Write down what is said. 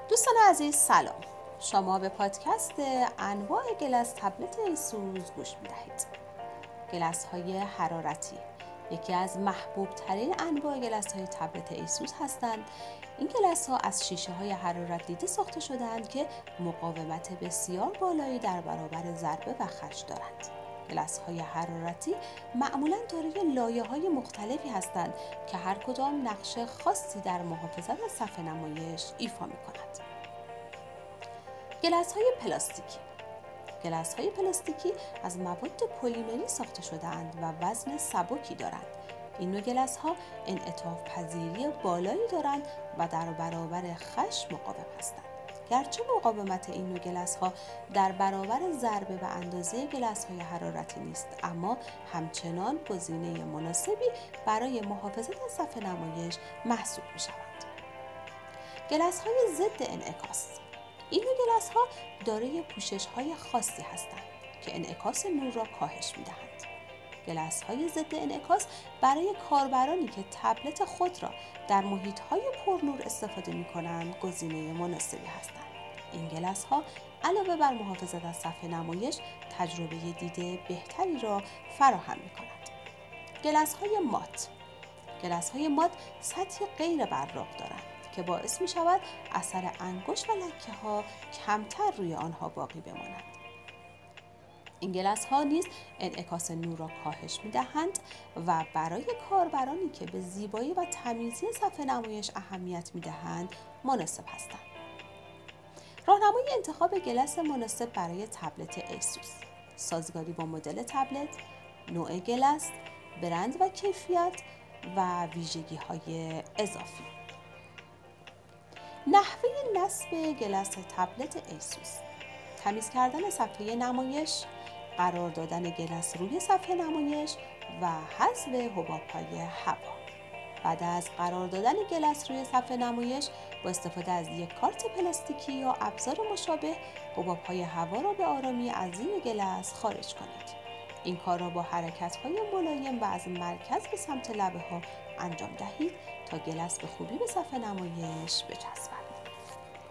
دوستان عزیز سلام. شما به پادکست انواع گلس تبلت ایسوس گوش می‌دهید. گلس های حرارتی یکی از محبوب ترین انواع گلس های تبلت ایسوس هستند. این گلس ها از شیشه های حرارت دیده ساخته شده‌اند که مقاومت بسیار بالایی در برابر ضربه و خش دارند. گلس های حرارتی معمولاً دارای لایه های مختلفی هستند که هر کدام نقش خاصی در محافظت از صفحه نمایش ایفا می کند. گلس های پلاستیکی گلس های پلاستیکی از مواد پلیمری ساخته شده‌اند و وزن سبکی دارند. این نوع گلس ها انعطاف پذیری بالایی دارند و در برابر خش مقاوم هستند. گرچه مقاومت این نوع گلس ها در برابر ضربه به اندازه گلس های حرارتی نیست، اما همچنان گزینه مناسبی برای محافظت از صفحه نمایش محسوب می شوند. گلس های ضد انعکاس این نوع گلس ها دارای پوشش های خاصی هستند که انعکاس نور را کاهش می دهند. گلس های ضد انعکاس برای کاربرانی که تبلت خود را در محیط های پرنور استفاده می کنند گزینه مناسبی هستند. این گلس ها علاوه بر محافظت از صفحه نمایش تجربه دید بهتری را فراهم می کنند. گلس های مات سطحی غیر براق دارند که باعث می شود اثر انگشت و لکه ها کمتر روی آنها باقی بماند. این گلس ها نیز انعکاس نور را کاهش می دهند و برای کاربرانی که به زیبایی و تمیزی صفحه نمایش اهمیت می دهند مناسب هستند. راهنمای انتخاب گلس مناسب برای تبلت ایسوس: سازگاری با مدل تبلت، نوع گلس، برند و کیفیت و ویژگی های اضافی. نحوه نصب گلس تبلت ایسوس: تمیز کردن صفحه نمایش، قرار دادن گلس روی صفحه نمایش و حذف حباب‌های هوا. بعد از قرار دادن گلس روی صفحه نمایش با استفاده از یک کارت پلاستیکی یا ابزار مشابه، حباب‌های هوا را به آرامی از زیر گلس خارج کنید. این کار را با حرکت‌های ملایم و از مرکز به سمت لبه‌ها انجام دهید تا گلس به خوبی به صفحه نمایش بچسبد.